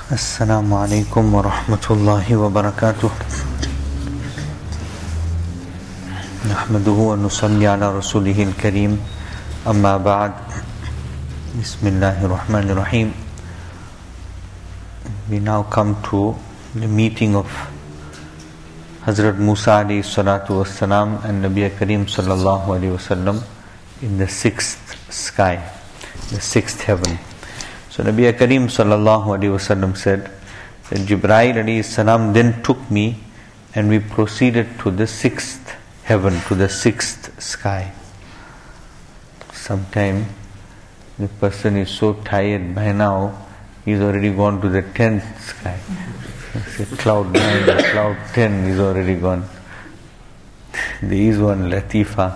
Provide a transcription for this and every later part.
السلام عليكم ورحمة الله وبركاته. نحمده ونصلي على رسوله الكريم. أما بعد. بسم الله الرحمن الرحيم. We now come to the meeting of Hazrat Musa alayhi salatu wassalam and Nabi Kareem sallallahu alayhi wasallam in the sixth sky, the sixth heaven. So Nabi Kareem sallallahu alayhi wasallam said that Jibreel alayhi salam then took me and we proceeded to the sixth heaven, to the sixth sky. Sometime the person is so tired by now, he's already gone to the 10th sky. Say cloud 9 or cloud 10 is already gone. There is one Latifa.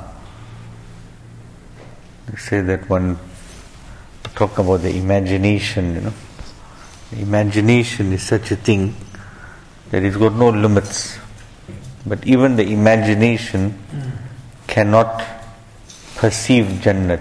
They say that one talk about the imagination, The imagination is such a thing that it's got no limits. But even the imagination cannot perceive Jannat.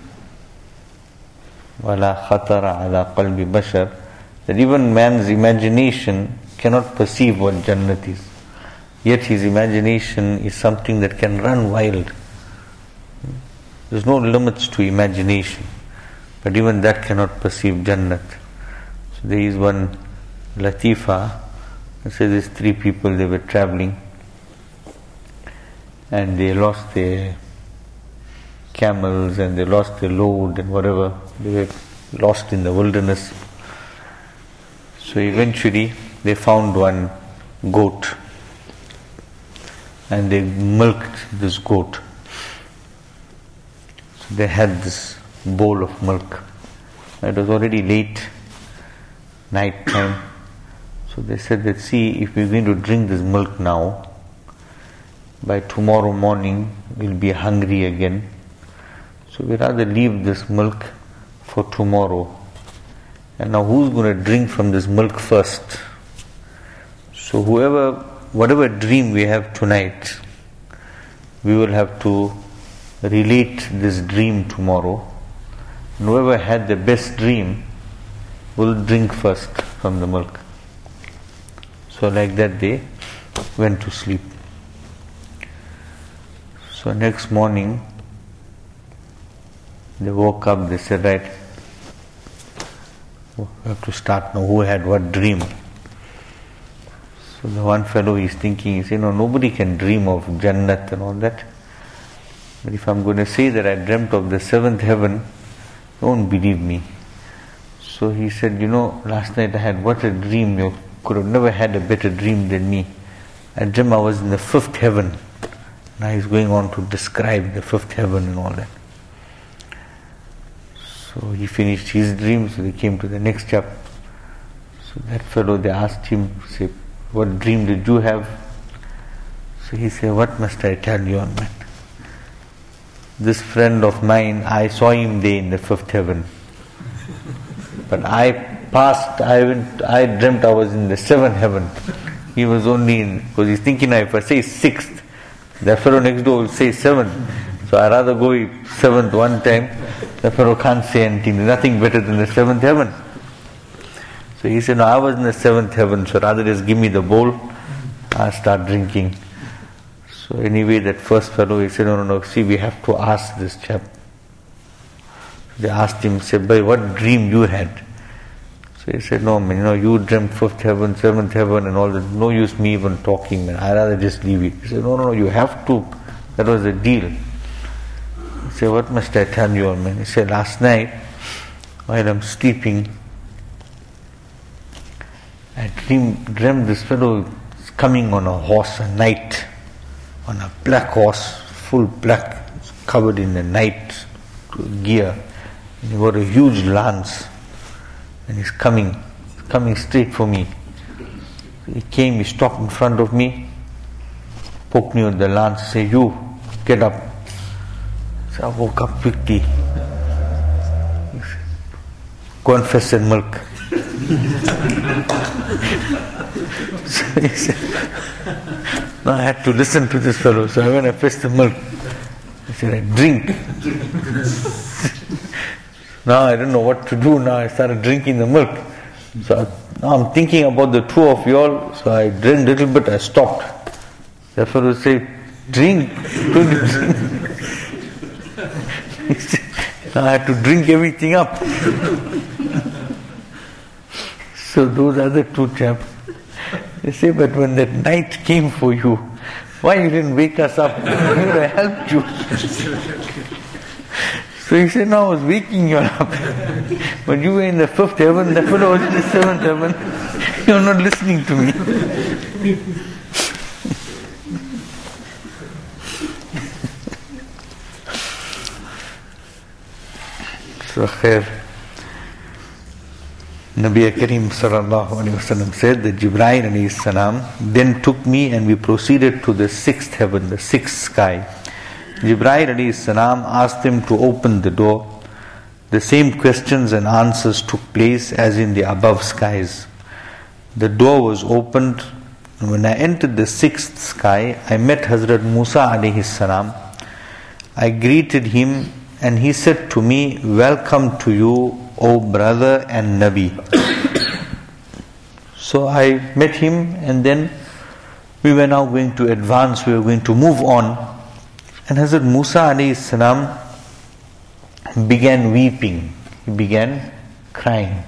وَلَا خَطَرَ عَلَى قَلْبِ بَشَرٍ. That even man's imagination cannot perceive what Jannat is. Yet his imagination is something that can run wild. There's no limits to imagination. But even that cannot perceive Jannat. So there is one Latifa. It says there's three people, they were traveling and they lost their camels and they lost their load and whatever. They were lost in the wilderness. So eventually they found one goat and they milked this goat. So they had this bowl of milk. It was already late, night time. So they said that, see, if we're going to drink this milk now, by tomorrow morning we'll be hungry again. So we'd rather leave this milk for tomorrow. And now who's going to drink from this milk first? So whatever dream we have tonight, we will have to relate this dream tomorrow. And whoever had the best dream will drink first from the milk. So like that they went to sleep. So next morning they woke up, they said, right, we have to start now, who had what dream. So the one fellow is thinking, he said, nobody can dream of Jannat and all that. But if I'm going to say that I dreamt of the seventh heaven, no one believe me. So he said, last night I had what a dream. You could have never had a better dream than me. I dreamt I was in the fifth heaven. Now he's going on to describe the fifth heaven and all that. So he finished his dream, so they came to the next chapter. So that fellow, they asked him, say, what dream did you have? So he said, what must I tell you, man? This friend of mine, I saw him there in the fifth heaven. But I dreamt I was in the seventh heaven. He was only in, because he's thinking if I say sixth, the fellow next door will say seventh. So I rather go seventh one time. The fellow can't say anything. There's nothing better than the seventh heaven. So he said, no, I was in the seventh heaven, so rather just give me the bowl, I'll start drinking. So anyway, that first fellow, he said, no, see, we have to ask this chap. They asked him, said, by what dream you had? So he said, no man, you dreamt fifth heaven, seventh heaven and all that. No use me even talking, man. I'd rather just leave it. He said, no, you have to. That was the deal. He said, what must I tell you, man? He said, last night, while I'm sleeping, I dreamt this fellow is coming on a horse, a knight, on a black horse, full black, covered in a knight gear. And he got a huge lance. And he's coming straight for me. He came, he stopped in front of me, poked me with the lance, said, you, get up. So I woke up quickly. He said, go and fetch that milk. So he said, no, I had to listen to this fellow. So I went and fetched the milk. He said, I drink. Now I don't know what to do. Now I started drinking the milk. So now I'm thinking about the two of you all, so I drank a little bit, I stopped. Therefore you say, drink. Now I had to drink everything up. So those other two chaps, they say, but when that night came for you, why you didn't wake us up? We would have helped you. So he said, no, I was waking you up. But you were in the fifth heaven, the fellow was in the seventh heaven. You're not listening to me. So khair. Nabi Kareem sallallahu alayhi wa sallam said that Jibreel alayhi salam then took me and we proceeded to the sixth heaven, the sixth sky. Jibreel alayhi salam asked him to open the door. The same questions and answers took place as in the above skies. The door was opened, and when I entered the sixth sky, I met Hazrat Musa alayhi salam. I greeted him and he said to me, welcome to you, O brother and Nabi. So I met him and then we were now going to advance, we were going to move on. And Hazrat Musa alayhi salam began weeping. He began crying.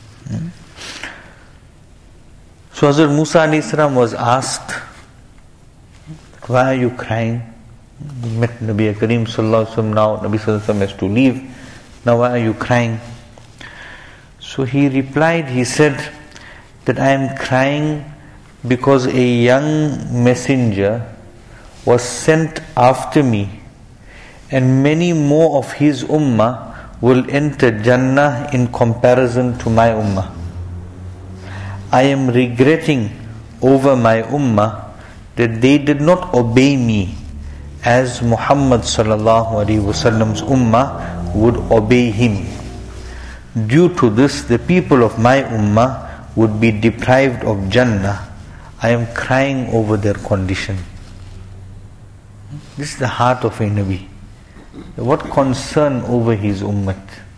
So Hazrat Musa alayhi salam was asked, why are you crying? You met Nabi Kareem sallallahu alaihi wasallam now, Nabi sallallahu alaihi wasallam has to leave. Now why are you crying? So he replied, he said that I am crying because a young messenger was sent after me, and many more of his ummah will enter Jannah in comparison to my ummah. I am regretting over my ummah that they did not obey me as Muhammad sallallahu alaihi wasallam's ummah would obey him. Due to this, the people of my ummah would be deprived of Jannah. I am crying over their condition. This is the heart of a Nabi. What concern over his ummah?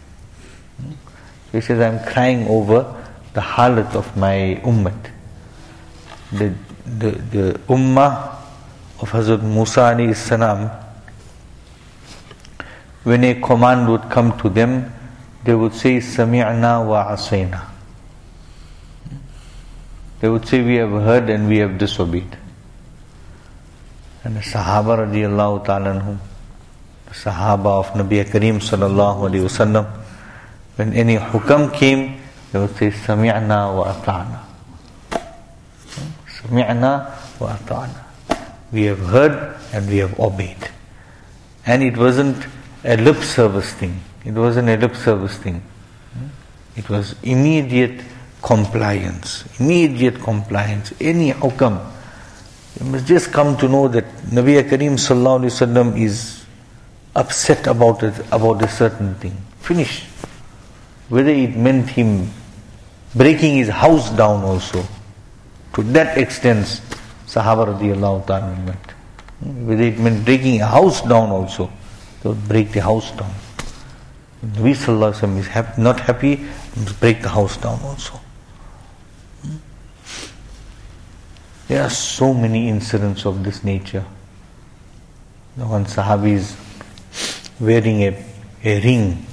He says, I am crying over the halat of my ummah. The ummah of Hazrat Musa alayhi salam, when a command would come to them, they would say, Sami'na wa asayna. They would say, we have heard and we have disobeyed. And the Sahaba radiallahu ta'ala anhum, the Sahaba of Nabi Kareem sallallahu alayhi wa sallam, when any hukam came, they would say, Sami'na wa ata'na. Sami'na wa ata'na. We have heard and we have obeyed. And it wasn't a lip service thing. It wasn't a lip service thing. It was immediate compliance. Immediate compliance. Any hukam. You must just come to know that Nabi Kareem sallallahu alaihi wasallam is upset about a certain thing. Finish. Whether it meant him breaking his house down also. To that extent, Sahaba radiallahu ta'ala meant. Whether it meant breaking a house down also. They would break the house down. Nabi sallallahu alaihi wasallam is not happy, he must break the house down also. There are so many incidents of this nature. The one Sahabi is wearing a ring,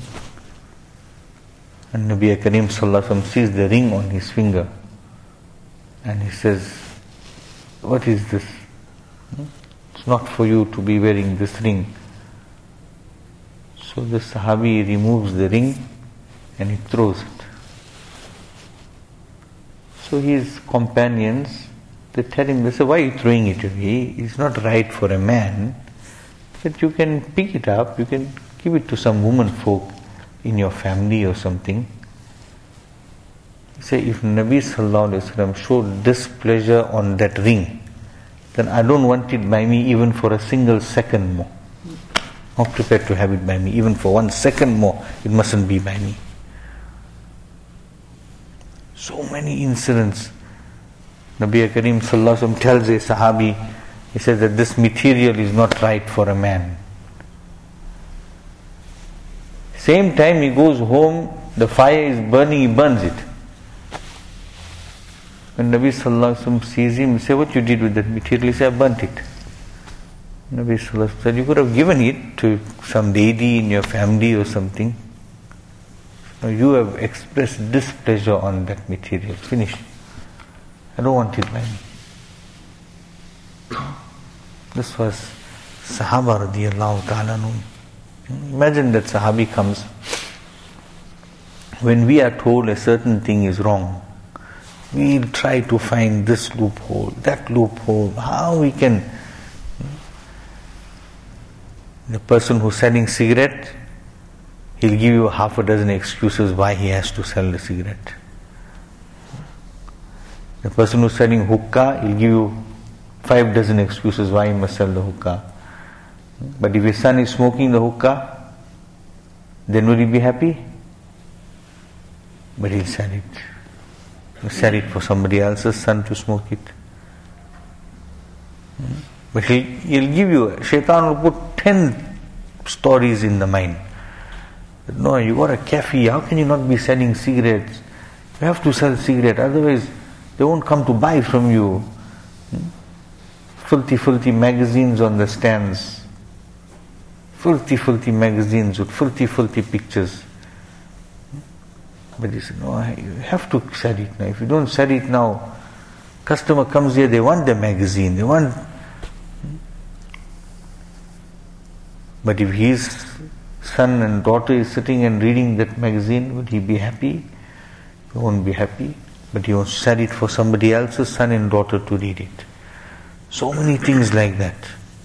and Nabi Kareem sallallahu alaihi wasallam sees the ring on his finger, and he says, what is this? It's not for you to be wearing this ring. So the Sahabi removes the ring and he throws it. So his companions, they tell him, they say, why are you throwing it away? It's not right for a man. But you can pick it up, you can give it to some woman folk in your family or something. Say, if Nabi sallallahu alaihi wasallam showed displeasure on that ring, then I don't want it by me even for a single second more. Not prepared to have it by me, even for 1 second more, it mustn't be by me. So many incidents. Nabi Kareem sallallahu alaihi wasallam tells a Sahabi, he says that this material is not right for a man. Same time he goes home, the fire is burning, he burns it. When Nabi Sallallahu Alaihi Wasallam sees him, he says, what you did with that material? He said, I burnt it. Nabi Sallallahu Alaihi Wasallam said, you could have given it to some lady in your family or something. No, you have expressed displeasure on that material. Finish. I don't want it by me. This was Sahaba radiyallahu ta'ala anhum. Imagine that Sahabi comes. When we are told a certain thing is wrong, we'll try to find this loophole, that loophole, how we can. The person who's selling cigarette, he'll give you half a dozen excuses why he has to sell the cigarette. The person who's selling hookah, he'll give you 5 dozen excuses why he must sell the hookah. But if his son is smoking the hookah, then will he be happy? But he'll sell it. He'll sell it for somebody else's son to smoke it. But he'll give you, Shaitan will put 10 stories in the mind. But no, you got a cafe, how can you not be selling cigarettes? You have to sell cigarette, otherwise they won't come to buy from you. Filthy magazines on the stands. Filthy magazines with filthy pictures. But he said, no, you have to sell it now. If you don't sell it now, customer comes here, they want the magazine, they want. But if his son and daughter is sitting and reading that magazine, will he be happy? He won't be happy. But he won't sell it for somebody else's son and daughter to read it. So many things like that.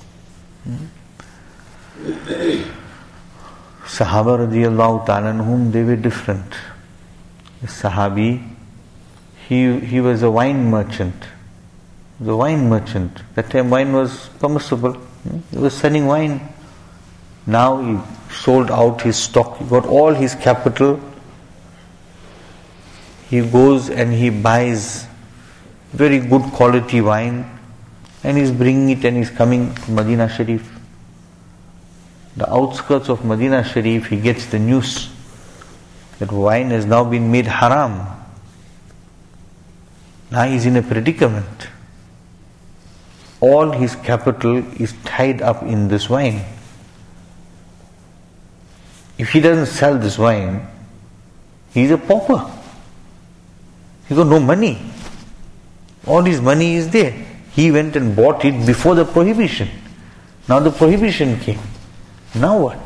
Sahaba radiyallahu ta'ala anhum, they were different. The Sahabi, he was a wine merchant. The wine merchant. That time wine was permissible. He was selling wine. Now he sold out his stock. He got all his capital. He goes and he buys very good quality wine and he's bringing it and he's coming to Medina Sharif. The outskirts of Medina Sharif, he gets the news that wine has now been made haram. Now he's in a predicament. All his capital is tied up in this wine. If he doesn't sell this wine, he's a pauper. He got no money. All his money is there. He went and bought it before the prohibition. Now the prohibition came. Now what?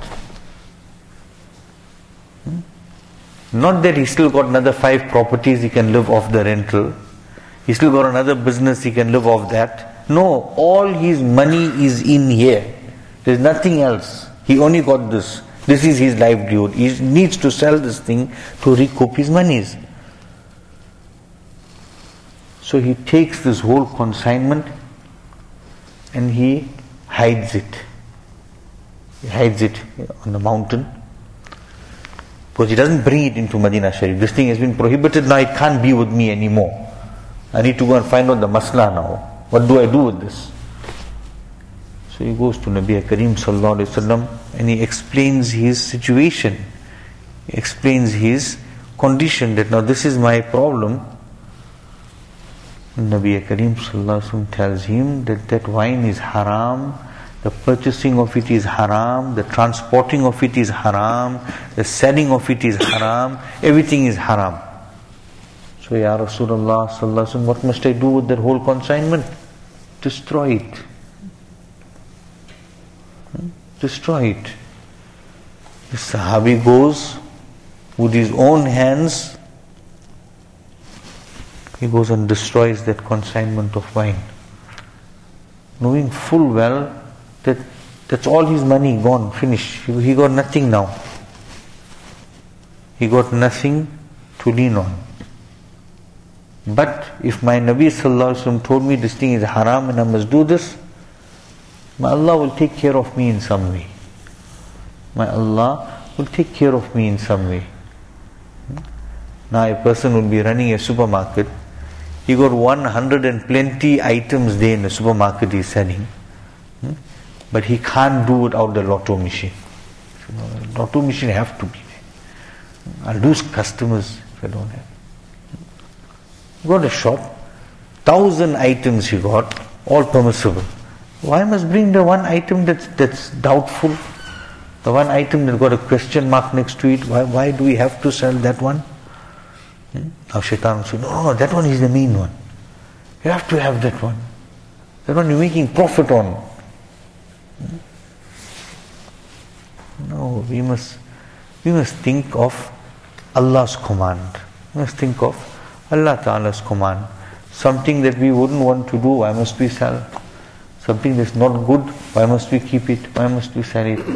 Not that he still got another 5 properties he can live off the rental. He still got another business he can live off that. No, all his money is in here. There's nothing else. He only got this. This is his livelihood. He needs to sell this thing to recoup his monies. So he takes this whole consignment and he hides it. He hides it on the mountain. Because he doesn't bring it into Medina Sharif. This thing has been prohibited, now it can't be with me anymore. I need to go and find out the masla now. What do I do with this? So he goes to Nabi Kareem Sallallahu Alaihi Wasallam and he explains his situation. He explains his condition that now this is my problem. Nabi Kareem Sallallahu Alaihi Wasallam tells him that that wine is haram, the purchasing of it is haram, the transporting of it is haram, the selling of it is haram, everything is haram. So Ya Rasulullah Sallallahu Alaihi Wasallam, what must I do with that whole consignment? Destroy it. Destroy it. The Sahabi goes with his own hands, he goes and destroys that consignment of wine, knowing full well that that's all his money gone, finished. He got nothing now. He got nothing to lean on. But if my Nabi Sallallahu Alaihi Wasallam told me this thing is haram and I must do this, my Allah will take care of me in some way. My Allah will take care of me in some way. Now a person will be running a supermarket. He got 120 items there in the supermarket he's selling. But he can't do without the lotto machine. Lotto machine have to be there. I'll lose customers if I don't have. Got a shop, 1,000 items he got, all permissible. Why must bring the one item that's doubtful? The one item that got a question mark next to it, why do we have to sell that one? Now Shaitan will say, no, that one is the main one. You have to have that one. That one you're making profit on. No, we must think of Allah's command. We must think of Allah Ta'ala's command. Something that we wouldn't want to do, why must we sell? Something that's not good, why must we keep it? Why must we sell it?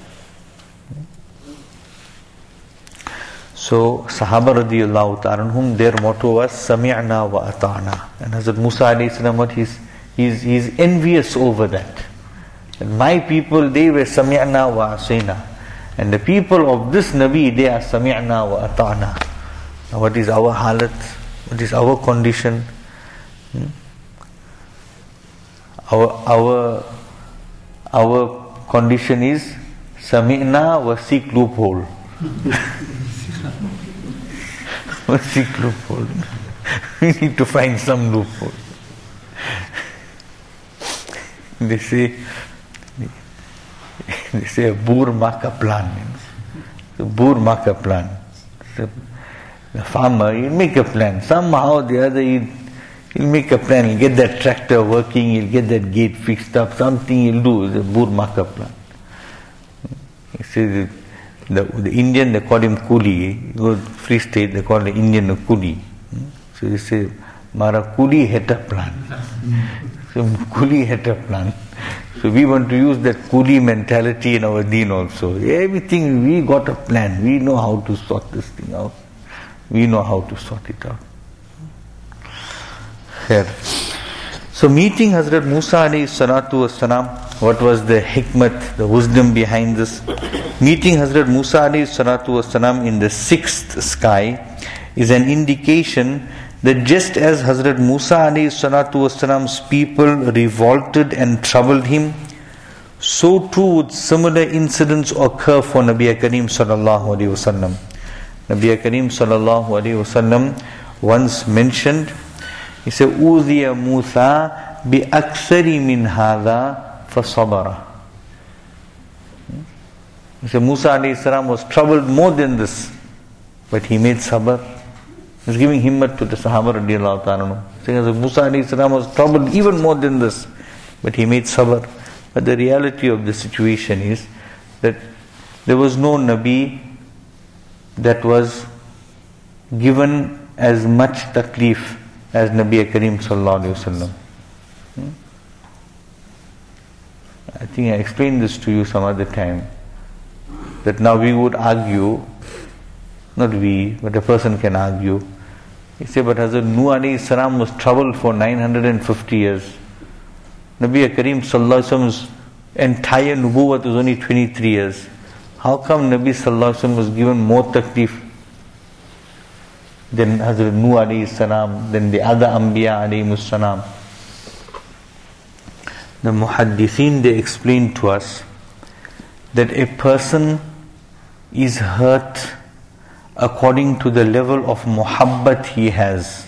So, Sahaba radiyallahu ta'ala, their motto was, Sami'na wa ata'na. And Hazrat Musa alayhi salam, he's envious over that. And my people, they were Sami'na wa asina. And the people of this Nabi, they are Sami'na wa ata'na. Now what is our halat? What is our condition? Our condition is Sami'na wa seek loophole. Seek loophole. We need to find some loophole. They say a boor maka plan. A boor maka plan. The farmer, he'll make a plan. Somehow or the other, he'll make a plan. He'll get that tractor working. He'll get that gate fixed up. Something he'll do. It's a boor maka plan. He says the Indian, they call him coolie. You go to Free State, they call the Indian a coolie. So they say, Mara coolie had a plan. So coolie had a plan. So we want to use that coolie mentality in our deen also. Everything, we got a plan. We know how to sort this thing out. We know how to sort it out. Here. So meeting Hazrat Musa alayhi salatu wassalam, what was the hikmat, the wisdom behind this? Meeting Hazrat Musa alayhi salatu wassalam in the 6th sky is an indication that just as Hazrat Musa alayhi salatu wassalam's people revolted and troubled him, so too would similar incidents occur for Nabi Kareem sallallahu alayhi wasallam. Nabi Kareem sallallahu alayhi wasallam once mentioned, he said, Uziya Musa bi aksari min hadha fasabara. He said, Musa alayhi salam was troubled more than this, but he made sabr. He was giving himmat to the Sahaba radiallahu ta'ala. Saying that Musa alayhi salam was troubled even more than this, but he made sabr. But the reality of the situation is that there was no Nabi that was given as much taklif as Nabi Kareem sallallahu alayhi wasallam. I think I explained this to you some other time, that now we would argue, not we, but a person can argue. He said, but Hazrat Nuh alayhi salam was troubled for 950 years. Nabi Kareem sallallahu alayhi wasallam's entire nubuwwat was only 23 years. How come Nabi sallallahu alayhi wasallam was given more taklif than Hazrat Nuh alayhi salam, than the other Anbiya alayhi salam? The Muhaddithin, they explain to us that a person is hurt according to the level of muhabbat he has.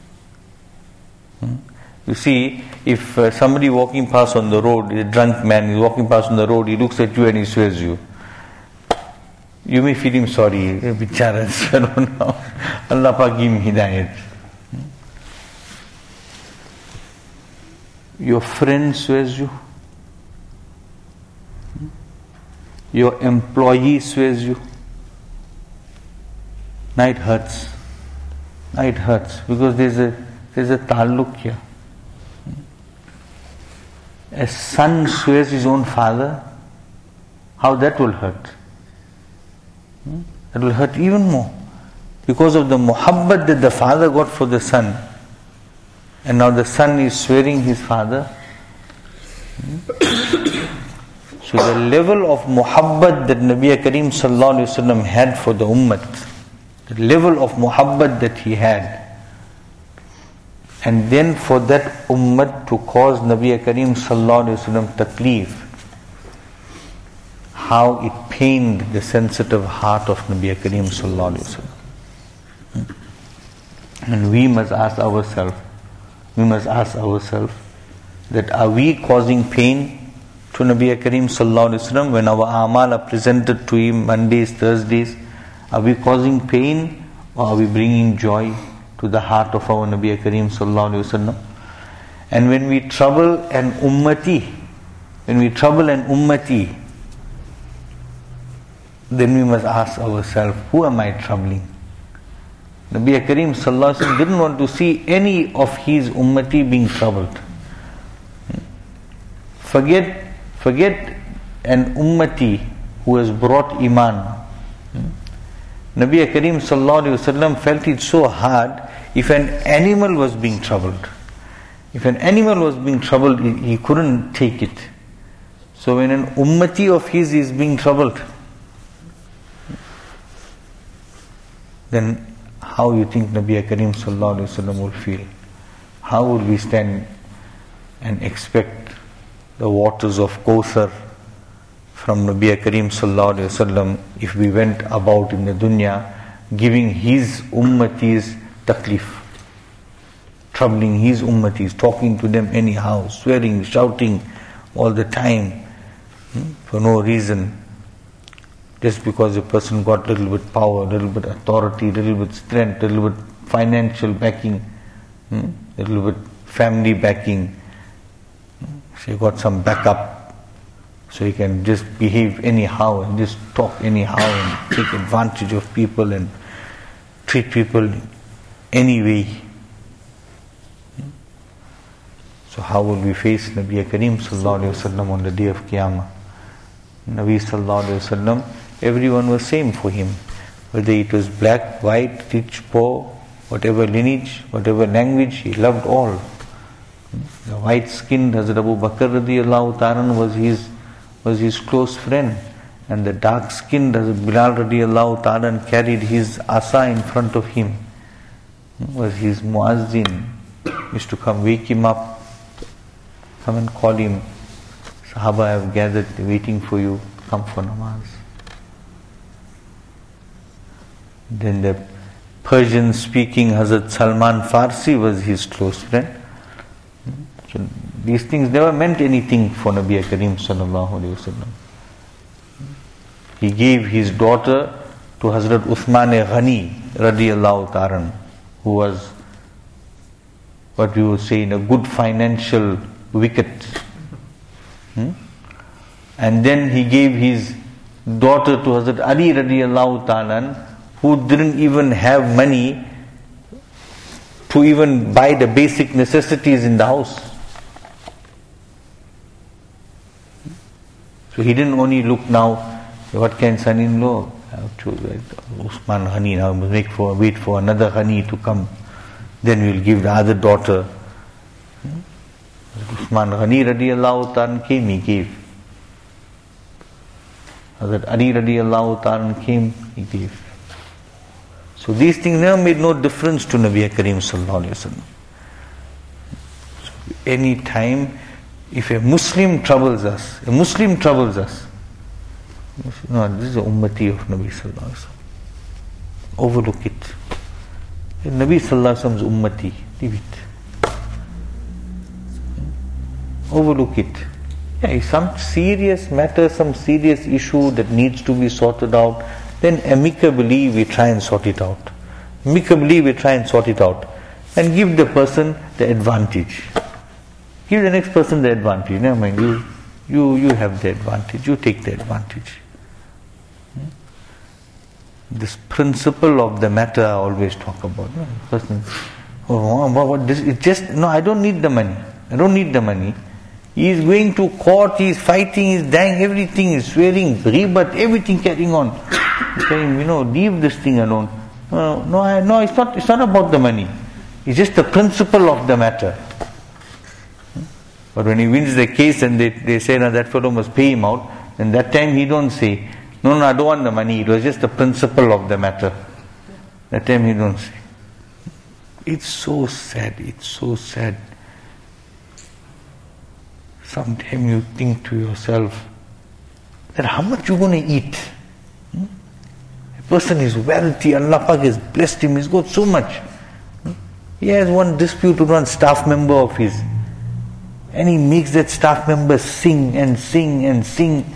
You see, if somebody walking past on the road, a drunk man is walking past on the road, he looks at you and he swears you. You may feel him sorry, bichara, Allah Pak give him hidayat. Your friend swears you. Your employee swears you. Now it hurts. Now it hurts because there's a ta'alluq here. A son swears his own father, how that will hurt? It will hurt even more because of the muhabbat that the father got for the son, and now the son is swearing his father. So the level of muhabbat that Nabi Kareem sallallahu alaihi wasallam had for the ummah, the level of muhabbat that he had, and then for that ummah to cause Nabi Kareem sallallahu alaihi wasallam taklif, how it pained the sensitive heart of Nabi Kareem sallallahu alaihi wasallam. And we must ask ourselves, we must ask ourselves that are we causing pain to Nabi Kareem Sallallahu Alaihi Wasallam when our amal are presented to him Mondays, Thursdays? Are we causing pain or are we bringing joy to the heart of our Nabi Kareem Sallallahu Alaihi Wasallam? And when we trouble an ummati, then we must ask ourselves, who am I troubling? Nabi Kareem Sallallahu Alaihi Wasallam didn't want to see any of his ummati being troubled. Forget an ummati who has brought iman. Nabi Kareem Sallallahu Alaihi Wasallam felt it so hard if an animal was being troubled. If an animal was being troubled, he couldn't take it. So when an ummati of his is being troubled, then how you think Nabi Kareem Sallallahu Alaihi Wasallam will feel? How would we stand and expect the waters of Kawthar from Nabi Kareem Sallallahu Alaihi Wasallam if we went about in the dunya giving his ummatis taklif, troubling his ummatis, talking to them anyhow, swearing, shouting all the time for no reason, just because a person got a little bit power, a little bit authority, a little bit strength, a little bit financial backing, a little bit family backing. So he got some backup, so he can just behave anyhow and just talk anyhow and take advantage of people and treat people any way. So how will we face Nabi Kareem Sallallahu Alaihi Wasallam on the day of Qiyamah? Nabi Sallallahu Alaihi Wasallam, everyone was same for him. Whether it was black, white, rich, poor, whatever lineage, whatever language, he loved all. The white-skinned Hazrat Abu Bakr radiallahu ta'ala was his close friend, and the dark-skinned Hazrat Bilal radiallahu ta'ala carried his asa in front of him. Was his muazzin, used to come wake him up, come and call him, Sahaba have gathered, waiting for you, come for namaz. Then the Persian-speaking Hazrat Salman Farsi was his close friend. So these things never meant anything for Nabi Kareem Sallallahu Alaihi Wasallam. He gave his daughter to Hazrat Uthman Ghani radiallahu ta'ala, who was, what we would say, in a good financial wicket. And then he gave his daughter to Hazrat Ali radiallahu ta'ala, who didn't even have money to even buy the basic necessities in the house. So he didn't only look now, what can son-in-law have to, Usman Ghani, now wait for another Ghani to come, then we'll give the other daughter. Usman Ghani radiallahu ta'ala came, he gave. Hazrat Ali radiallahu ta'ala came, he gave. So these things never made no difference to Nabi Kareem Sallallahu Alaihi Wasallam. So any time, if a Muslim troubles us, no, this is the ummati of Nabi Sallallahu Alaihi Wasallam. Overlook it. Nabi Sallallahu Alaihi Wasallam's ummati, leave it. Overlook it. Yeah, some serious matter, some serious issue that needs to be sorted out, then amicably we try and sort it out. Amicably we try and sort it out. And give the person the advantage. Give the next person the advantage. Never mind, you have the advantage, you take the advantage. This principle of the matter I always talk about. Person, I don't need the money. I don't need the money. He is going to court, he is fighting, he is dying, everything is swearing, ribat, everything carrying on. Tell him, leave this thing alone. No, it's not about the money. It's just the principle of the matter. But when he wins the case and they say, no, that fellow must pay him out, then that time he don't say, no, I don't want the money, it was just the principle of the matter. That time he don't say. It's so sad. Sometimes you think to yourself that how much you going to eat? A person is wealthy, Allah Pak has blessed him, he's got so much. He has one dispute with one staff member of his. And he makes that staff member sing and sing and sing.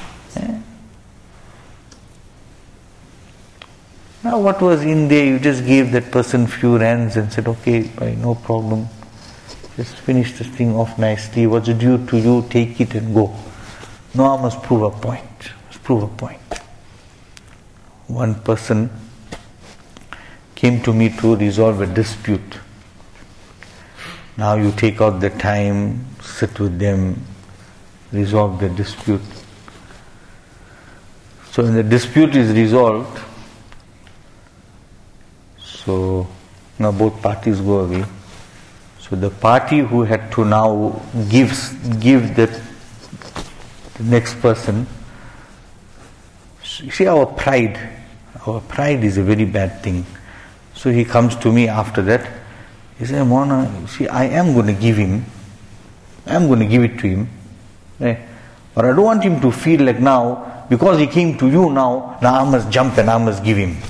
Now what was in there? You just gave that person few rands and said, okay, no problem. Just finish this thing off nicely. What's due to you, take it and go. No, I must prove a point. Prove a point. One person came to me to resolve a dispute. Now you take out the time, sit with them, resolve the dispute. So when the dispute is resolved, so now both parties go away. So the party who had to now give the next person, you see our pride is a very bad thing. So he comes to me after that. He said, Maulana, see, I am going to give him. I am going to give it to him. But I don't want him to feel like now, because he came to you now I must jump and I must give him.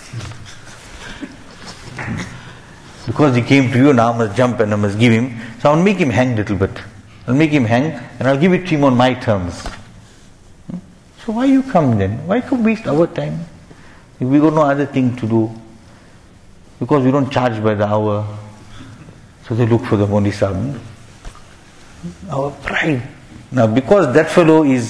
Because he came to you now I must jump and I must give him. So I'll make him hang a little bit. I'll make him hang and I'll give it to him on my terms. So why you come then? Why come waste our time? If we got no other thing to do. Because we don't charge by the hour. So they look for the Modi Sahib. Our pride. Now because that fellow is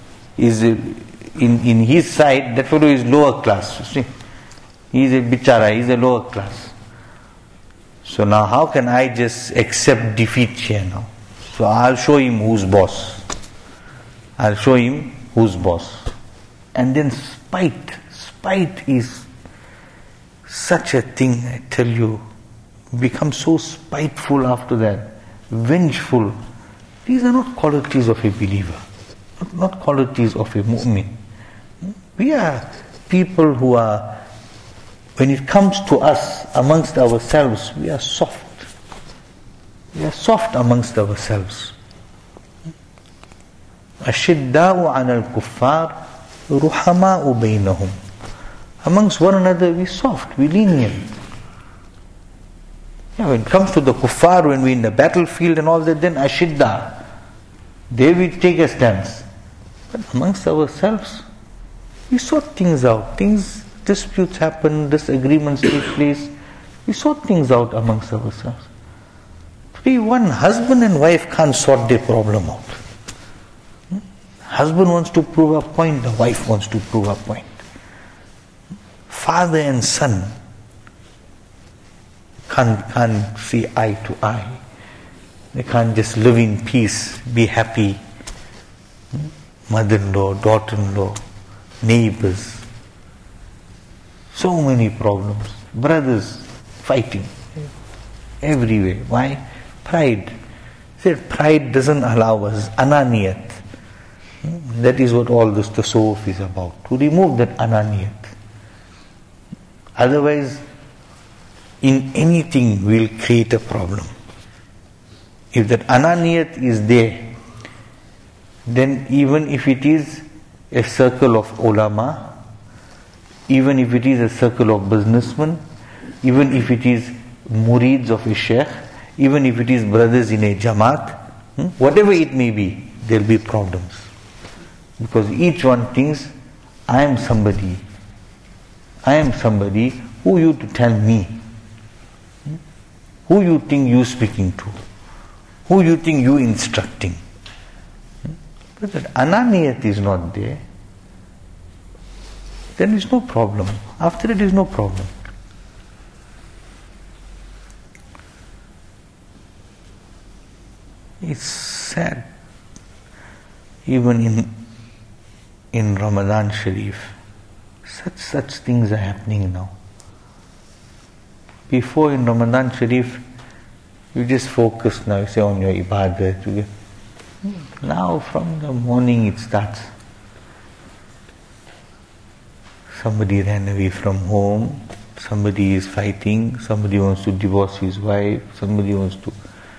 in his side, that fellow is lower class. You see? He is a bichara, he is a lower class. So now how can I just accept defeat here now? So I'll show him who's boss. I'll show him who's boss. And then spite is such a thing, I tell you. Become so spiteful after that, vengeful. These are not qualities of a believer, not qualities of a mu'min. We are people who are, when it comes to us amongst ourselves, we are soft. We are soft amongst ourselves. أشداء على الكفار رحماء بينهم. Amongst one another we soft, we lenient. Yeah, when it comes to the kuffar, when we're in the battlefield and all that, then ashidda. There we take a stance. But amongst ourselves, we sort things out. Disputes happen, disagreements take place. We sort things out amongst ourselves. Today, one husband and wife can't sort their problem out. Husband wants to prove a point, the wife wants to prove a point. Father and son can't see eye to eye. They can't just live in peace, be happy. Mother-in-law, daughter-in-law, neighbors. So many problems. Brothers fighting everywhere. Why? Pride. Said pride doesn't allow us ananiyat. That is what all this tasawwuf is about. To remove that ananiyat. Otherwise, in anything we'll create a problem. If that ananiyat is there, then even if it is a circle of ulama, even if it is a circle of businessmen, even if it is murids of a sheikh, even if it is brothers in a jamaat, whatever it may be, there will be problems. Because each one thinks, I am somebody who you to tell me, who you think you speaking to, who you think you instructing. But that ananiyat is not there, then is no problem. After it is no problem. It's sad. Even in Ramadan Sharif, such things are happening now. Before in Ramadan Sharif, you just focus now, you say on your ibadat. Now from the morning it starts. Somebody ran away from home, somebody is fighting, somebody wants to divorce his wife, somebody wants to...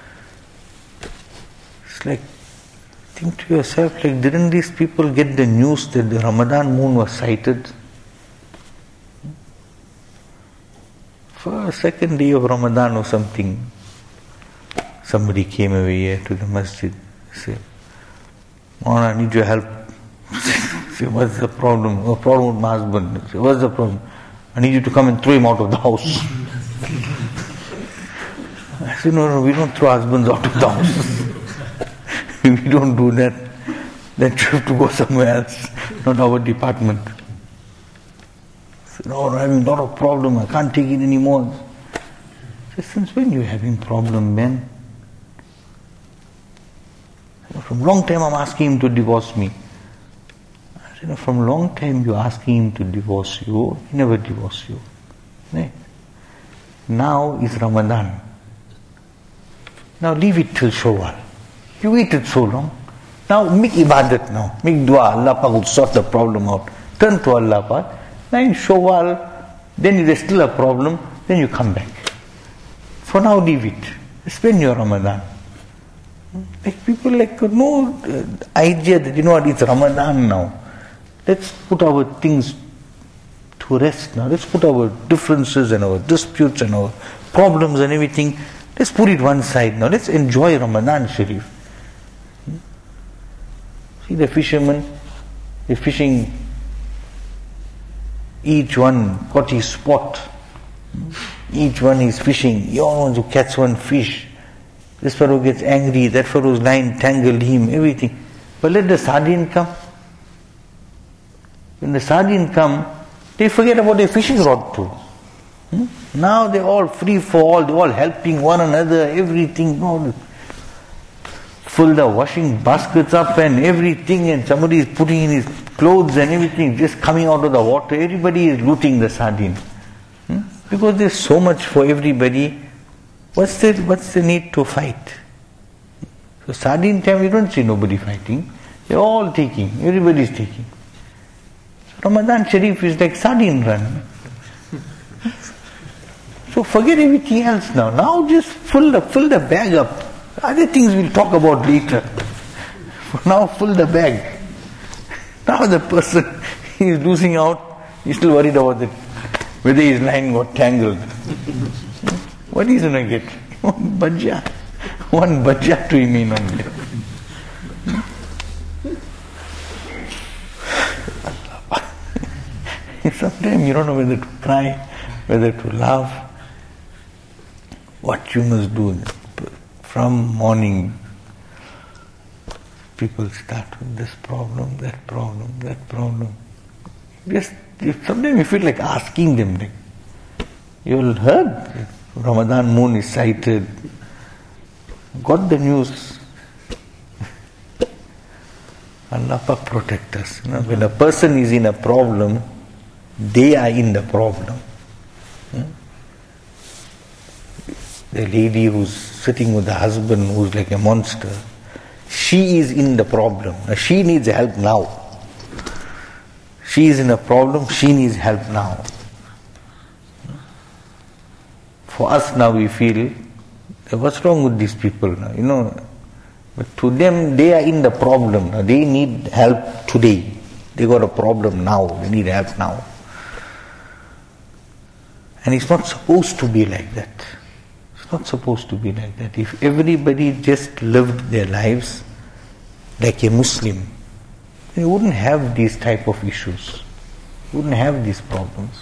It's like, think to yourself, like, didn't these people get the news that the Ramadan moon was sighted? first, second day of Ramadan or something, somebody came over here to the masjid. Said, "Maulana, I need your help." Say, "What's the problem?" "Oh, problem with my husband." Say, "What's the problem?" "I need you to come and throw him out of the house." I said, "No, we don't throw husbands out of the house. We don't do that. Then you have to go somewhere else, not our department." I said, "No, I'm having a lot of problem. I can't take it anymore." I said, "Since when are you having problem, man?" "From long time I'm asking him to divorce me." I said, "From long time you're asking him to divorce you, he never divorced you. Right? Now is Ramadan. Now leave it till Shawwal. You waited so long. Now make ibadat now. Make dua. Allah Pak will sort the problem out. Turn to Allah Pak. Now in Shawwal, then if there's still a problem, then you come back. For now leave it. Spend your Ramadan." Like people no idea that it's Ramadan now. Let's put our things to rest now. Let's put our differences and our disputes and our problems and everything. Let's put it one side now. Let's enjoy Ramadan Sharif. See the fishermen, they're fishing. Each one got his spot. Each one is fishing. He all wants to catch one fish. This fellow gets angry, that fellow's line tangled him, everything. But let the sardine come. When the sardine come, they forget about their fishing rod too. Now they're all free for all, they're all helping one another, everything. Full the washing baskets up and everything, and somebody is putting in his clothes and everything, just coming out of the water. Everybody is looting the sardine. Because there's so much for everybody. What's the need to fight? So sardine time, you don't see nobody fighting. They're all taking, everybody's taking. Ramadan Sharif is like sardine run. So forget everything else now. Now just fill the bag up. Other things we'll talk about later. For now, fill the bag. Now the person is losing out, he's still worried about it, whether his line got tangled. What is he going to get? One bhajia to him only. Sometimes you don't know whether to cry, whether to laugh. What you must do from morning, people start with this problem, that problem, that problem. Sometimes you feel like asking them. You'll heard Ramadan moon is sighted. Got the news. Allah Pak protect us. When a person is in a problem, they are in the problem. The lady who's sitting with the husband who's like a monster, she is in the problem. She needs help now. She is in a problem, she needs help now. For us now we feel, what's wrong with these people now? But to them, they are in the problem now. They need help today. They got a problem now. They need help now. And it's not supposed to be like that. It's not supposed to be like that. If everybody just lived their lives like a Muslim, you wouldn't have these type of issues. You wouldn't have these problems.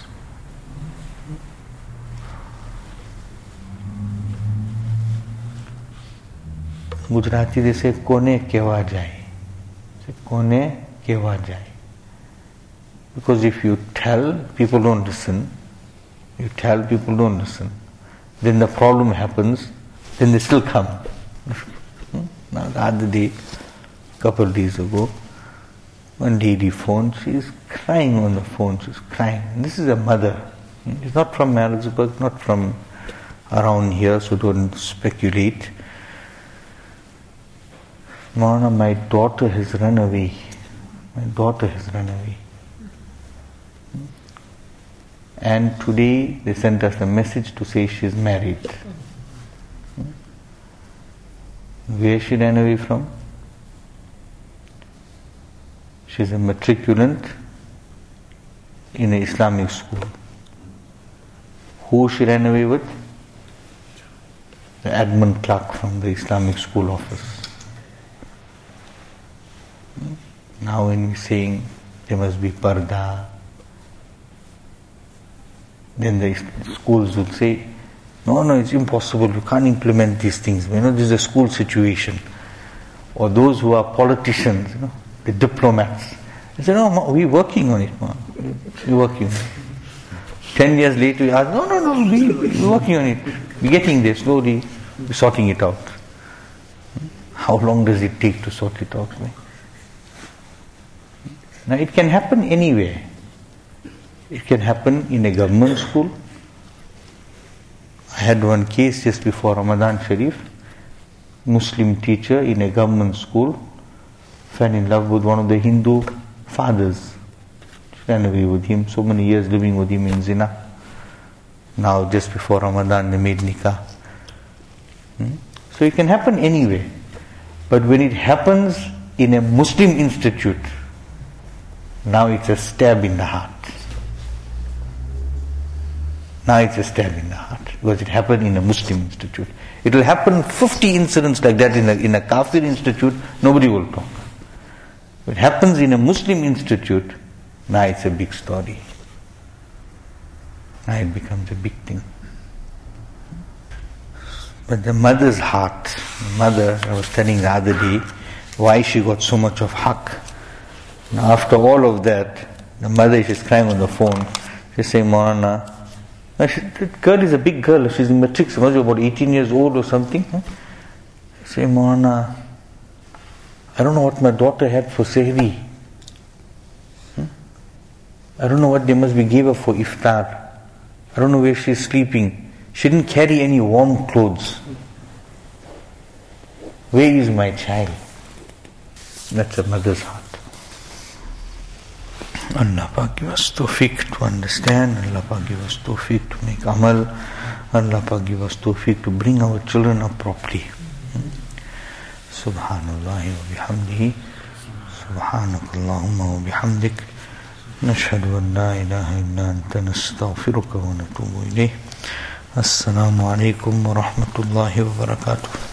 Gujarati they say, "Kone kewa jai." Say, "Kone kewa jai." Because if you tell, people don't listen. You tell, people don't listen. Then the problem happens, then they still come. Now the other day, couple of days ago, one lady phoned, she is crying on the phone, she's crying. And this is a mother. She's not from Maritzburg, not from around here, so don't speculate. Maulana, my daughter has run away. My daughter has run away. And today they sent us a message to say she's married. Where she ran away from? She's a matriculant in an Islamic school Who she ran away with? The admin clerk from the Islamic school office. Now when we're saying there must be parda, then the schools will say, no, it's impossible, you can't implement these things. This is a school situation. Or those who are politicians, the diplomats. They say, no, we're working on it, man. We're working on it. 10 years later, we ask, no, we're working on it. We're getting there slowly, we're sorting it out. How long does it take to sort it out? Now it can happen anywhere. It can happen in a government school. I had one case just before Ramadan Sharif. Muslim teacher in a government school fell in love with one of the Hindu fathers. She ran away with him, so many years living with him in zina. Now just before Ramadan they made nikah. So it can happen anywhere. But when it happens in a Muslim institute, now it's a stab in the heart. Now it's a stab in the heart, because it happened in a Muslim institute. It will happen 50 incidents like that in a Kafir institute, nobody will talk. If it happens in a Muslim institute, now it's a big story. Now it becomes a big thing. But the mother's heart, I was telling the other day, why she got so much of haqq. Now after all of that, the mother, she's crying on the phone, she's saying, Maulana, that girl is a big girl, she's in matric, she must be about 18 years old or something. She said, Maulana, I don't know what my daughter had for sehri. I don't know what they must be gave her for iftar. I don't know where she's sleeping. She didn't carry any warm clothes. Where is my child? That's a mother's heart. Allah Pak give us tawfiq to understand. Allah Pak give us tawfiq to make amal. Allah Pak give us tawfiq to bring our children up properly. Subhanallah wa bihamdihi. Subhanakallahumma wa bihamdik. Nashhadu an la ilaha illa anta nastaghfiruka wa natubu ilayh. Assalamu alaikum wa rahmatullahi wa barakatuh.